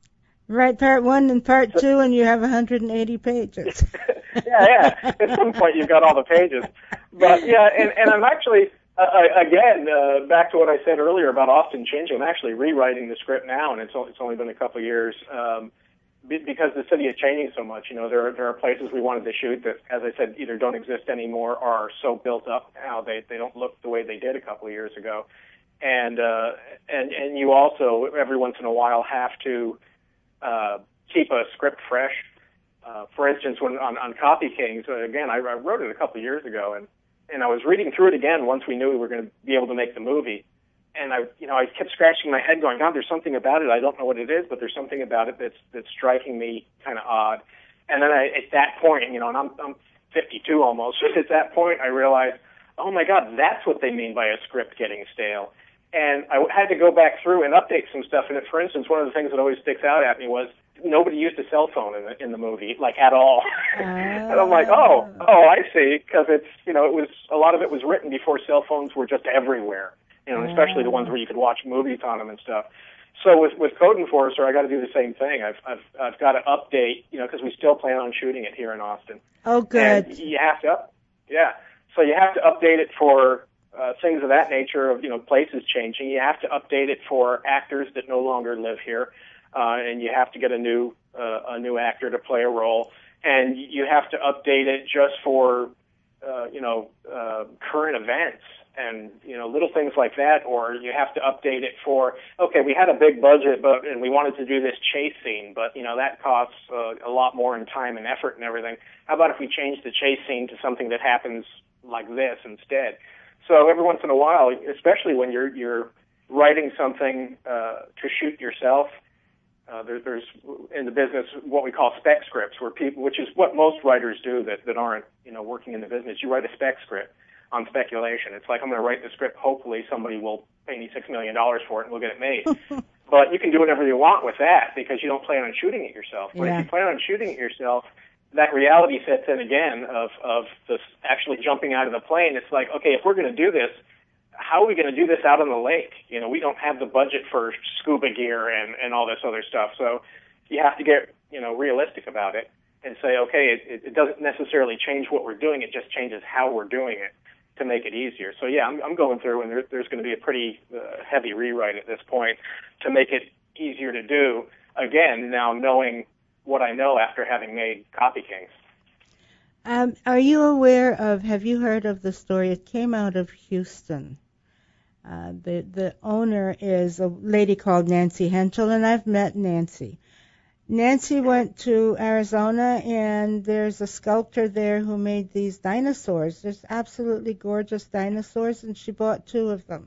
Write part one and part two, and you have one hundred eighty pages. yeah, yeah. At some point, you've got all the pages. But yeah, and, and I'm actually uh, again uh, back to what I said earlier about Austin changing. I'm actually rewriting the script now, and it's o- it's only been a couple of years um, be- because the city is changing so much. You know, there are, there are places we wanted to shoot that, as I said, either don't exist anymore or are so built up now they they don't look the way they did a couple of years ago. And uh, and and you also every once in a while have to uh, keep a script fresh. Uh, for instance, when on, on Copy Kings, uh, again, I, I wrote it a couple of years ago, and, and I was reading through it again once we knew we were going to be able to make the movie. And I, you know, I kept scratching my head, going, "God, there's something about it. I don't know what it is, but there's something about it that's that's striking me kind of odd." And then I, at that point, you know, and I'm I'm fifty-two almost. At that point, I realized, oh my God, that's what they mean by a script getting stale. And I had to go back through and update some stuff in it. For instance, one of the things that always sticks out at me was nobody used a cell phone in the, in the movie, like at all. Oh. And I'm like, oh, oh, I see, because it's, you know, it was, a lot of it was written before cell phones were just everywhere, you know, and especially the ones where you could watch movies on them and stuff. So with, with Code Enforcer, I got to do the same thing. I've, I've, I've got to update, you know, because we still plan on shooting it here in Austin. Oh, good. And you have to, up, yeah. So you have to update it for uh, things of that nature of, you know, places changing. You have to update it for actors that no longer live here. Uh, and you have to get a new, uh, a new actor to play a role. And you have to update it just for, uh, you know, uh, current events and, you know, little things like that. Or you have to update it for, okay, we had a big budget, but, and we wanted to do this chase scene, but, you know, that costs uh, a lot more in time and effort and everything. How about if we change the chase scene to something that happens like this instead? So every once in a while, especially when you're, you're writing something, uh, to shoot yourself, Uh, there, there's in the business what we call spec scripts, where people, which is what most writers do that, that aren't, you know, working in the business. You write a spec script on speculation. It's like, I'm going to write the script. Hopefully, somebody will pay me six million dollars for it, and we'll get it made. But you can do whatever you want with that because you don't plan on shooting it yourself. But Yeah. if you plan on shooting it yourself, that reality sets in again of of this actually jumping out of the plane. It's like, okay, if we're going to do this, how are we going to do this out on the lake? You know, we don't have the budget for scuba gear and, and all this other stuff. So you have to get, you know, realistic about it and say, okay, it, it doesn't necessarily change what we're doing. It just changes how we're doing it to make it easier. So, yeah, I'm, I'm going through, and there, there's going to be a pretty uh, heavy rewrite at this point to make it easier to do. Again, now knowing what I know after having made Copy Kings. Um, are you aware of, have you heard of the story? It came out of Houston. Uh, the the owner is a lady called Nancy Henschel, and I've met Nancy. Nancy went to Arizona, and there's a sculptor there who made these dinosaurs. There's absolutely gorgeous dinosaurs, and she bought two of them.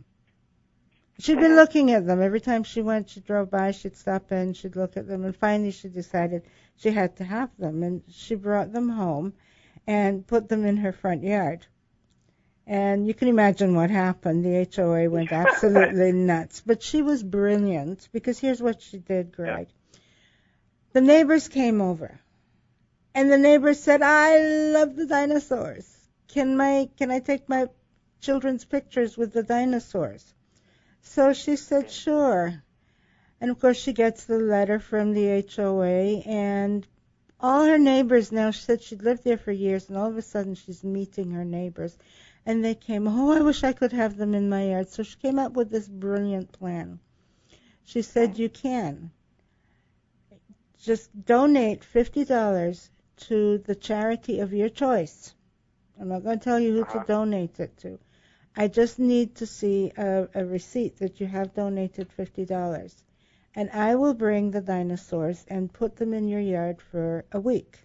She'd been looking at them. Every time she went, she drove by, she'd stop in, she'd look at them, and finally she decided she had to have them, and she brought them home and put them in her front yard. And you can imagine what happened. The H O A went absolutely nuts. But she was brilliant, because here's what she did, Greg. Yeah. The neighbors came over, and the neighbors said, I love the dinosaurs. Can my can I take my children's pictures with the dinosaurs? So she said, sure. And, of course, she gets the letter from the H O A, and all her neighbors now, she said she'd lived there for years, and all of a sudden she's meeting her neighbors. And they came, oh, I wish I could have them in my yard. So she came up with this brilliant plan. She said you can. Just donate fifty dollars to the charity of your choice. I'm not going to tell you who to donate it to. I just need to see a, a receipt that you have donated fifty dollars. And I will bring the dinosaurs and put them in your yard for a week.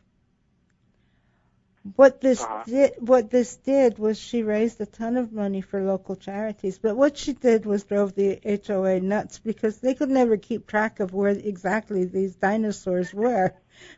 What this Uh-huh. did, what this did was she raised a ton of money for local charities. But what she did was drove the H O A nuts because they could never keep track of where exactly these dinosaurs were.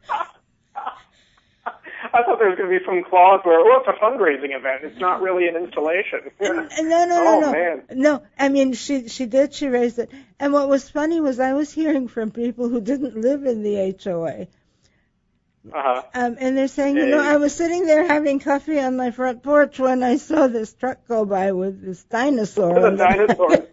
I thought there was going to be some clause where, oh, it's a fundraising event. It's not really an installation. No, no, no, oh, no. man. No, I mean, she she did. She raised it. And what was funny was I was hearing from people who didn't live in the H O A. Uh-huh. Um, and they're saying, you know, I was sitting there having coffee on my front porch when I saw this truck go by with this dinosaur. The on dinosaurs.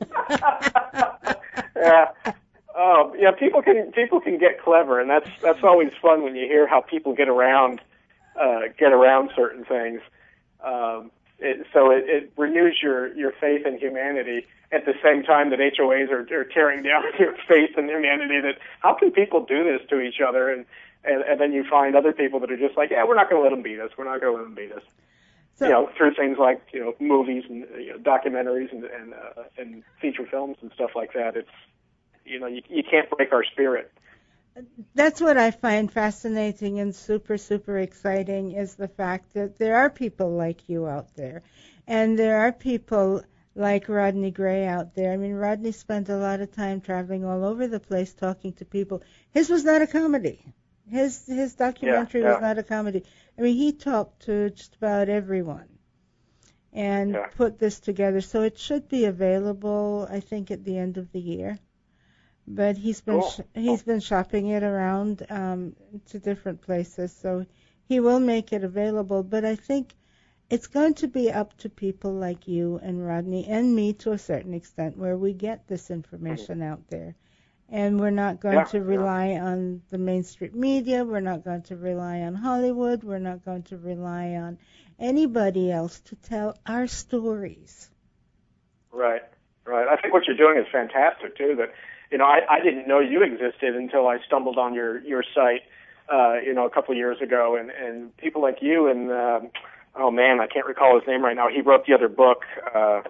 yeah. Oh, yeah. People can people can get clever, and that's that's always fun when you hear how people get around uh, get around certain things. Um, it, so it, it renews your your faith in humanity at the same time that H O As are, are tearing down your faith in humanity. That how can people do this to each other? And And, and then you find other people that are just like, yeah, we're not going to let them beat us. We're not going to let them beat us. So, you know, through things like, you know, movies and you know, documentaries and and, uh, and feature films and stuff like that. It's, you know, you, you can't break our spirit. That's what I find fascinating and super, super exciting is the fact that there are people like you out there. And there are people like Rodney Gray out there. I mean, Rodney spent a lot of time traveling all over the place talking to people. His was not a comedy. His his documentary yeah, yeah. was not a comedy. I mean, he talked to just about everyone and yeah. put this together. So it should be available, I think, at the end of the year. But he's been Cool. sh- he's been shopping it around um, to different places, so he will make it available. But I think it's going to be up to people like you and Rodney and me to a certain extent, where we get this information mm-hmm. out there. And we're not going yeah, to rely yeah. on the mainstream media. We're not going to rely on Hollywood. We're not going to rely on anybody else to tell our stories. Right, right. I think what you're doing is fantastic, too. That, you know, I, I didn't know you existed until I stumbled on your, your site, uh, you know, a couple of years ago. And, and people like you and, um, oh, man, I can't recall his name right now. He wrote the other book. Uh,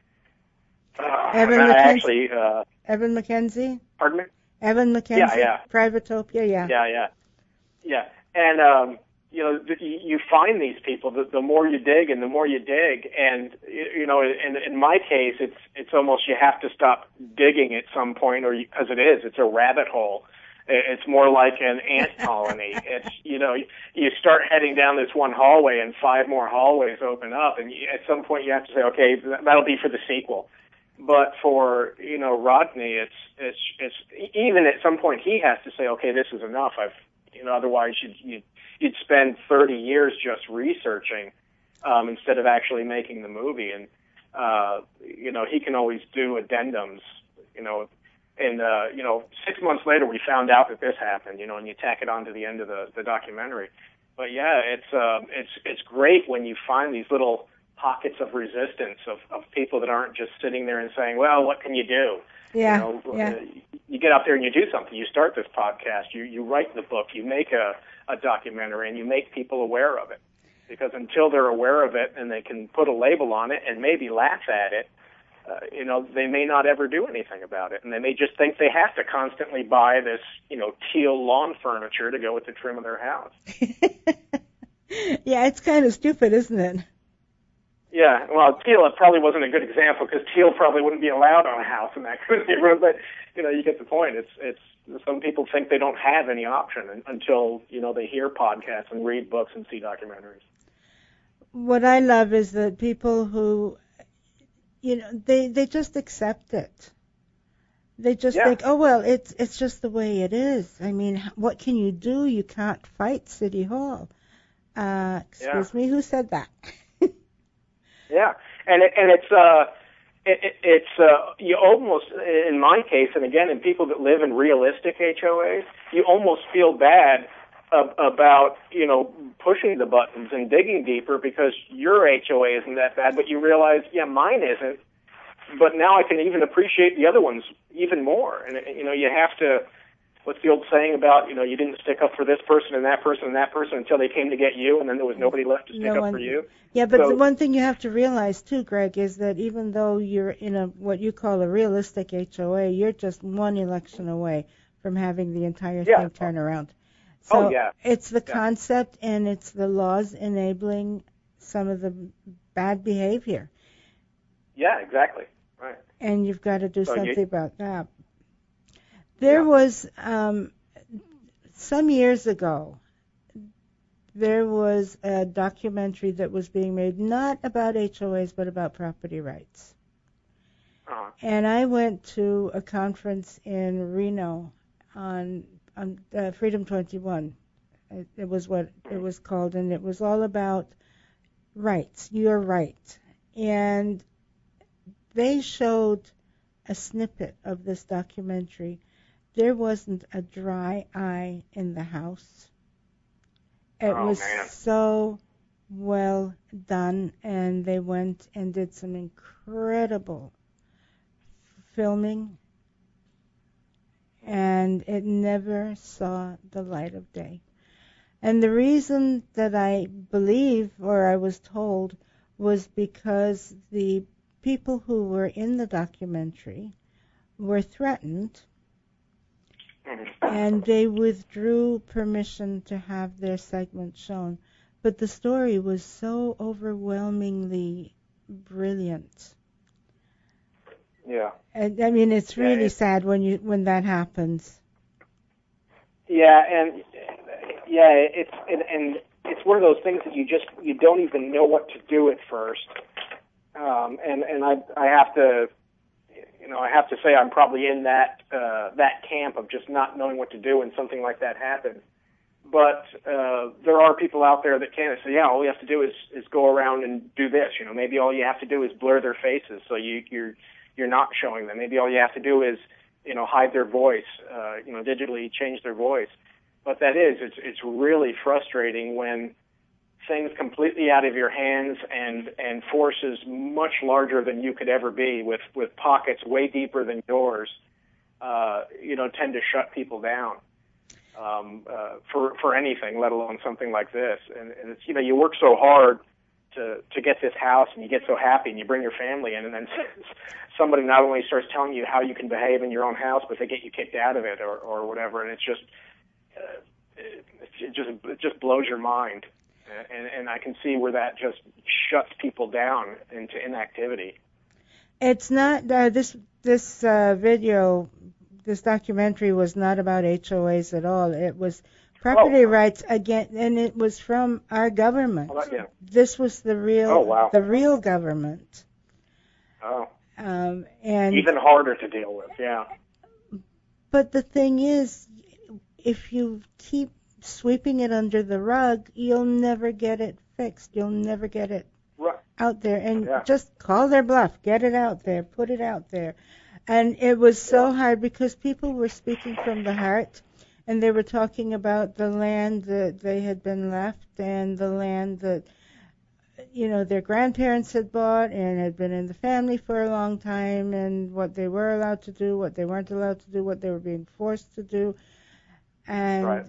uh, Evan I McKenzie. Actually, uh, Evan McKenzie? Pardon me? Evan McKenzie? Yeah, yeah. Privatopia, yeah. Yeah, yeah. Yeah. And, um, you know, the, you find these people, the, the more you dig and the more you dig. And, you know, in, in my case, it's it's almost you have to stop digging at some point, or because it is. It's a rabbit hole. It's more like an ant colony. It's, you know, you start heading down this one hallway and five more hallways open up. And you, at some point you have to say, okay, that'll be for the sequel. But for, you know, Rodney, it's, it's, it's, even at some point he has to say, okay, this is enough. I've, you know, otherwise you'd, you'd, you'd spend thirty years just researching, um, instead of actually making the movie. And, uh, you know, he can always do addendums, you know, and, uh, you know, six months later we found out that this happened, you know, and you tack it on to the end of the, the documentary. But yeah, it's, uh, it's, it's great when you find these little pockets of resistance of, of people that aren't just sitting there and saying, well, what can you do? Yeah, you know, yeah. Uh, you get out there and you do something. You start this podcast, you, you write the book, you make a, a documentary, and you make people aware of it. Because until they're aware of it and they can put a label on it and maybe laugh at it, uh, you know, they may not ever do anything about it. And they may just think they have to constantly buy this, you know, teal lawn furniture to go with the trim of their house. Yeah, it's kind of stupid, isn't it? Yeah, well, teal it probably wasn't a good example because teal probably wouldn't be allowed on a house in that kind of neighborhood. But you know, you get the point. It's it's some people think they don't have any option until you know they hear podcasts and read books and see documentaries. What I love is that people who, you know, they they just accept it. They just Yeah. think, oh well, it's it's just the way it is. I mean, what can you do? You can't fight City Hall. Uh, excuse Yeah. me, who said that? Yeah, and it, and it's uh, it, it, it's uh, you almost in my case, and again in people that live in realistic H O As, you almost feel bad uh, about you know pushing the buttons and digging deeper because your H O A isn't that bad, but you realize, yeah, mine isn't, but now I can even appreciate the other ones even more. And, you know, you have to, what's the old saying about, you know, you didn't stick up for this person and that person and that person until they came to get you, and then there was nobody left to stick No up one, for you. Yeah, but So- the one thing you have to realize too, Greg, is that even though you're in a what you call a realistic H O A, you're just one election away from having the entire Yeah. thing turn around. So Oh, yeah. it's the Yeah. concept and it's the laws enabling some of the bad behavior, Yeah, exactly. Right. and you've got to do So you- something about that. There Yeah. was um, some years ago. There was a documentary that was being made, not about H O As, but about property rights. Uh-huh. And I went to a conference in Reno on, on uh, Freedom twenty-one. It, it was what it was called, and it was all about rights, your right. And they showed a snippet of this documentary. There wasn't a dry eye in the house. It Oh, was man. so well done, and they went and did some incredible filming, and it never saw the light of day. And the reason that I believe, or I was told, was because the people who were in the documentary were threatened, and they withdrew permission to have their segment shown. But the story was so overwhelmingly brilliant. Yeah. And, I mean, it's Yeah, really it- sad when you when that happens. Yeah, and yeah, it's and, and it's one of those things that you just you don't even know what to do at first. Um, and and I I have to, you know, I have to say I'm probably in that uh, that camp of just not knowing what to do when something like that happens. But uh, there are people out there that can say, yeah, all you have to do is is go around and do this. You know, maybe all you have to do is blur their faces so you you're you're not showing them. Maybe all you have to do is, you know, hide their voice, uh, you know, digitally change their voice. But that is, it's it's really frustrating when things completely out of your hands and and forces much larger than you could ever be, with with pockets way deeper than yours, uh, you know, tend to shut people down um, uh, for for anything, let alone something like this. And, and it's, you know, you work so hard to to get this house, and you get so happy, and you bring your family in, and then somebody not only starts telling you how you can behave in your own house, but they get you kicked out of it or or whatever, and it's just uh, it, it just it just blows your mind. And, and I can see where that just shuts people down into inactivity. It's not uh, this this uh, video, this documentary was not about H O As at all. It was property Oh. rights again, and it was from our government. Oh, yeah. This was the real, Oh, wow. the real government. Oh, Um, and even harder to deal with. Yeah. but the thing is, if you keep sweeping it under the rug, you'll never get it fixed. You'll never get it Right. out there. And Yeah. just call their bluff. Get it out there. Put it out there. And it was so hard because people were speaking from the heart, and they were talking about the land that they had been left and the land that, you know, their grandparents had bought and had been in the family for a long time, and what they were allowed to do, what they weren't allowed to do, what they were being forced to do. And Right.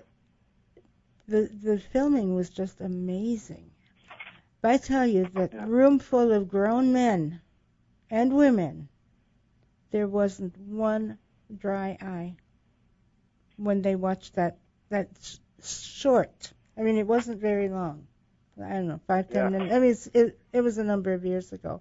the the filming was just amazing. But I tell you, that Yeah. room full of grown men and women, there wasn't one dry eye when they watched that that sh- short. I mean, it wasn't very long. I don't know, five, ten Yeah. minutes. I mean, it's, it it was a number of years ago.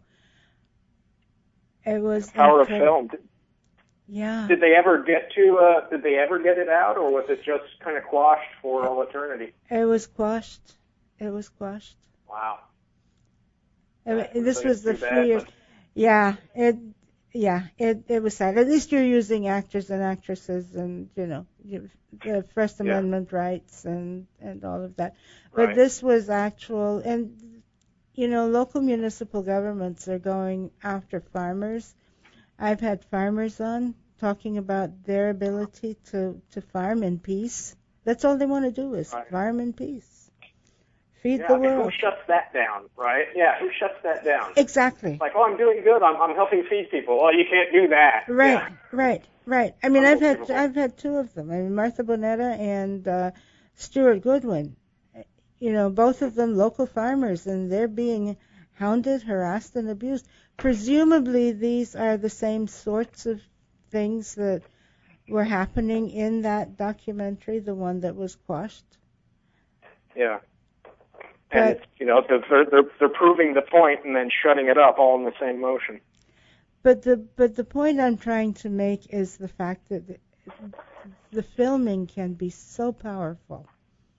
It was Power of incredible. film. Did, Yeah. did they ever get to? Uh, did they ever get it out, or was it just kind of quashed for all eternity? It was quashed. It was quashed. Wow. I mean, That this was the too bad, few years. but- Yeah, it yeah, it it was sad. At least you're using actors and actresses, and you know, you, the First Yeah. Amendment rights and and all of that. But Right. this was actual, and you know, local municipal governments are going after farmers. I've had farmers on talking about their ability to to farm in peace. That's all they want to do is Right. farm in peace. feed yeah, the I mean, world. who shuts that down, right? Yeah, who shuts that down? Exactly. Like, oh, I'm doing good. I'm I'm helping feed people. Oh, you can't do that. Right, Yeah. right, right. I mean, I've had Unbelievable. I've had two of them. I mean, Martha Bonetta and uh, Stuart Goodwin. You know, both of them local farmers, and they're being hounded, harassed, and abused. Presumably, these are the same sorts of things that were happening in that documentary, the one that was quashed. Yeah. But- And it's, you know, they're, they're they're proving the point and then shutting it up all in the same motion. But the but the point I'm trying to make is the fact that the, the filming can be so powerful.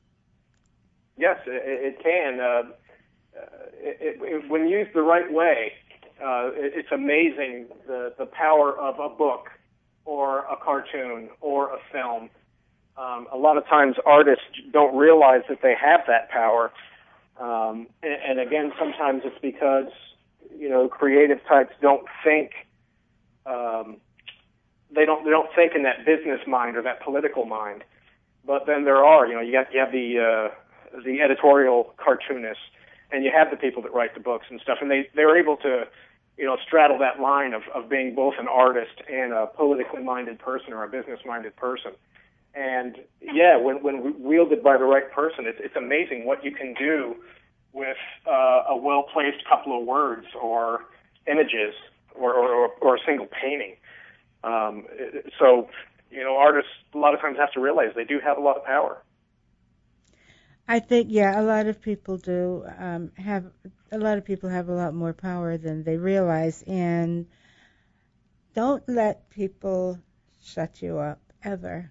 Yes, it, it can. Uh, it, it, when used the right way, uh, it, it's amazing the the power of a book or a cartoon or a film. Um, a lot of times artists don't realize that they have that power. Um, and, and again, sometimes it's because, you know, creative types don't think, um, they don't they don't think in that business mind or that political mind. But then there are, you know, you got you have the uh, the editorial cartoonists, and you have the people that write the books and stuff, and they they're able to, you know, straddle that line of of being both an artist and a politically minded person or a business minded person. And yeah, when when wielded by the right person, it's it's amazing what you can do with uh, a well placed couple of words or images or or, or a single painting. Um, so, you know, artists a lot of times have to realize they do have a lot of power. I think, yeah, a lot of people do um, have, a lot of people have a lot more power than they realize, and don't let people shut you up, ever.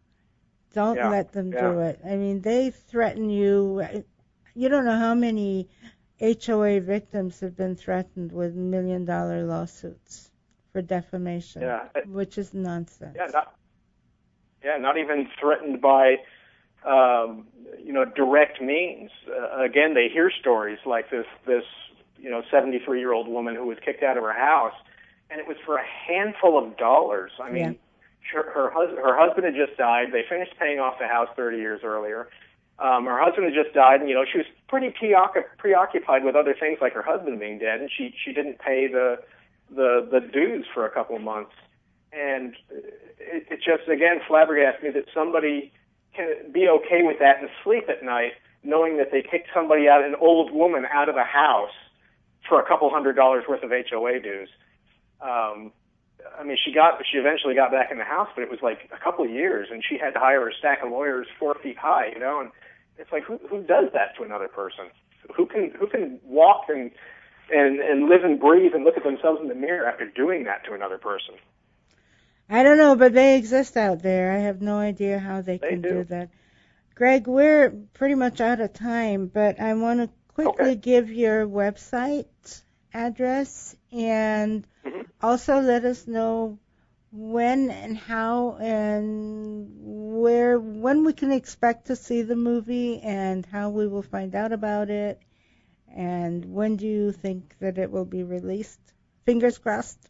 Don't Yeah, let them yeah. do it. I mean, they threaten you. You don't know how many H O A victims have been threatened with million dollar lawsuits for defamation, Yeah. which is nonsense. Yeah, not yeah, not even threatened by um, you know direct means. Uh, again, they hear stories like this this you know seventy-three year old woman who was kicked out of her house, and it was for a handful of dollars. I mean, Yeah. her her, hus- her husband had just died. They finished paying off the house thirty years earlier. Um, her husband had just died, and you know she was pretty preoccup- preoccupied with other things like her husband being dead, and she she didn't pay the the the dues for a couple of months. And it, it just again flabbergasted me that somebody can be okay with that and sleep at night, knowing that they kicked somebody out, an old woman, out of a house for a couple hundred dollars worth of H O A dues. Um, I mean, she got she eventually got back in the house, but it was like a couple of years, and she had to hire a stack of lawyers four feet high, you know. And it's like, who who does that to another person? Who can who can walk and and and live and breathe and look at themselves in the mirror after doing that to another person? I don't know, but they exist out there. I have no idea how they, They can do. do that. Greg, we're pretty much out of time, but I want to quickly Okay. give your website address and Mm-hmm. also let us know when and how and where, when we can expect to see the movie and how we will find out about it, and when do you think that it will be released? Fingers crossed.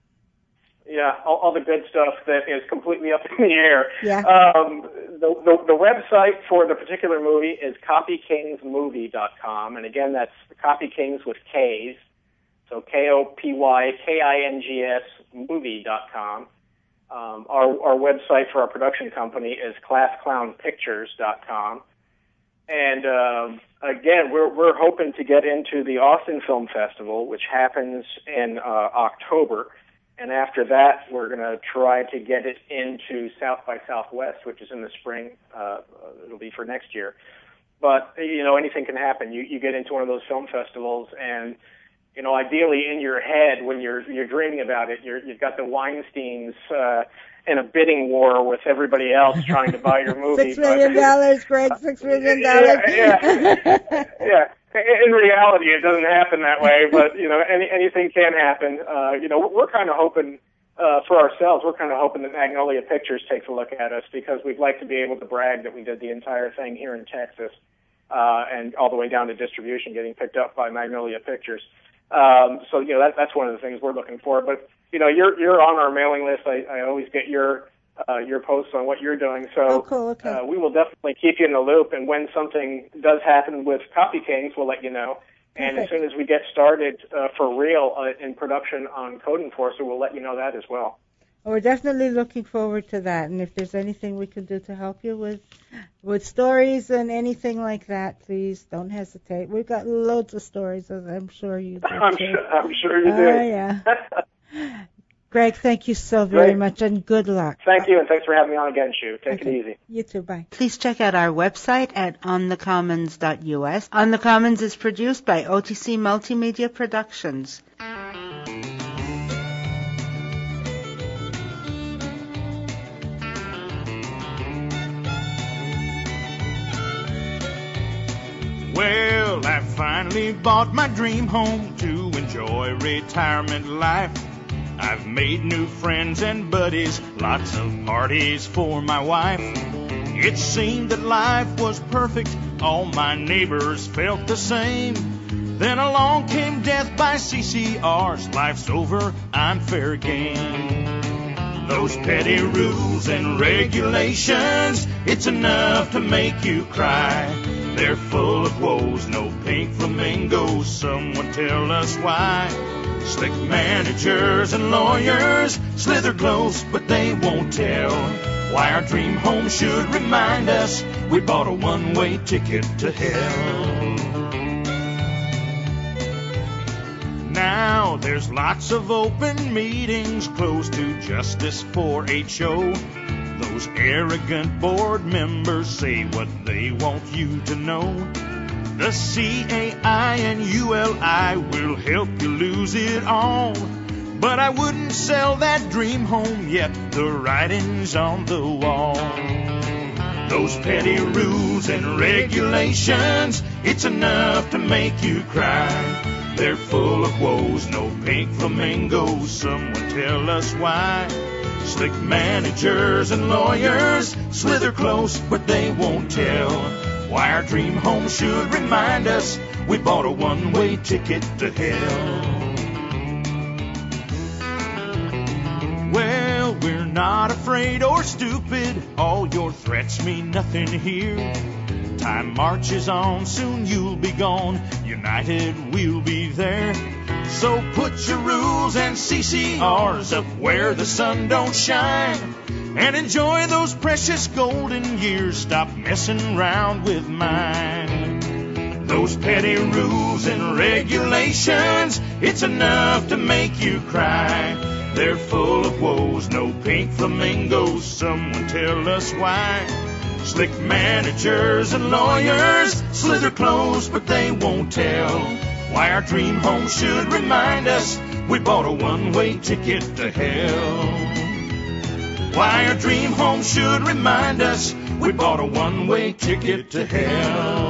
Yeah, all, all the good stuff that is completely up in the air. Yeah. Um, the, the the website for the particular movie is copy kings movie dot com, and again, that's Copy Kings with K's, so K O P Y K I N G S movie dot com. Um, our our website for our production company is class clown pictures dot com. And um, again, we're we're hoping to get into the Austin Film Festival, which happens in uh, October. And after that, we're going to try to get it into South by Southwest, which is in the spring. Uh, it'll be for next year. But, you know, anything can happen. You you get into one of those film festivals, and, you know, ideally in your head, when you're you're dreaming about it, you're, you've got the Weinsteins uh, in a bidding war with everybody else trying to buy your movie. Six million dollars, Greg. Six million dollars. Yeah, yeah, yeah. In reality, it doesn't happen that way, but you know, any, anything can happen. Uh, you know, we're kind of hoping uh, for ourselves. We're kind of hoping that Magnolia Pictures takes a look at us, because we'd like to be able to brag that we did the entire thing here in Texas, uh, and all the way down to distribution, getting picked up by Magnolia Pictures. Um, so you know, that, that's one of the things we're looking for. But you know, you're you're on our mailing list. I, I always get your uh, your posts on what you're doing. So Oh, cool, okay. uh, we will definitely keep you in the loop. And when something does happen with Copy Kings, we'll let you know. And as Perfect. soon as we get started uh, for real uh, in production on Code Enforcer, we'll let you know that as well. We're definitely looking forward to that. And if there's anything we can do to help you with with stories and anything like that, please don't hesitate. We've got loads of stories, as I'm sure you do. I'm too. sure, I'm sure you Oh, do. yeah. Greg, thank you so very Great. much, and good luck. Thank you, and thanks for having me on again, Shu. Take Okay. it easy. You too, bye. Please check out our website at on the commons dot u s. On the Commons is produced by O T C Multimedia Productions. Well, I finally bought my dream home to enjoy retirement life. I've made new friends and buddies, lots of parties for my wife. It seemed that life was perfect, all my neighbors felt the same. Then along came death by C C Rs, life's over, I'm fair game. Those petty rules and regulations, it's enough to make you cry. They're full of woes, no pink flamingos, someone tell us why. Slick managers and lawyers slither close, but they won't tell why our dream home should remind us we bought a one-way ticket to hell. Now there's lots of open meetings closed to justice for H O. Those arrogant board members say what they want you to know. The C A I and U L I will help you lose it all. But I wouldn't sell that dream home yet, the writing's on the wall. Those petty rules and regulations, it's enough to make you cry. They're full of woes, no pink flamingos, someone tell us why. Slick managers and lawyers slither close, but they won't tell why our dream home should remind us we bought a one-way ticket to hell. Well, we're not afraid or stupid, all your threats mean nothing here. Time marches on, soon you'll be gone, united we'll be there. So put your rules and C C Rs up where the sun don't shine, and enjoy those precious golden years, stop messing around with mine. Those petty rules and regulations, it's enough to make you cry. They're full of woes, no pink flamingos, someone tell us why. Slick managers and lawyers slither close, but they won't tell why our dream home should remind us we bought a one-way ticket to hell. Why our dream home should remind us we bought a one-way ticket to hell.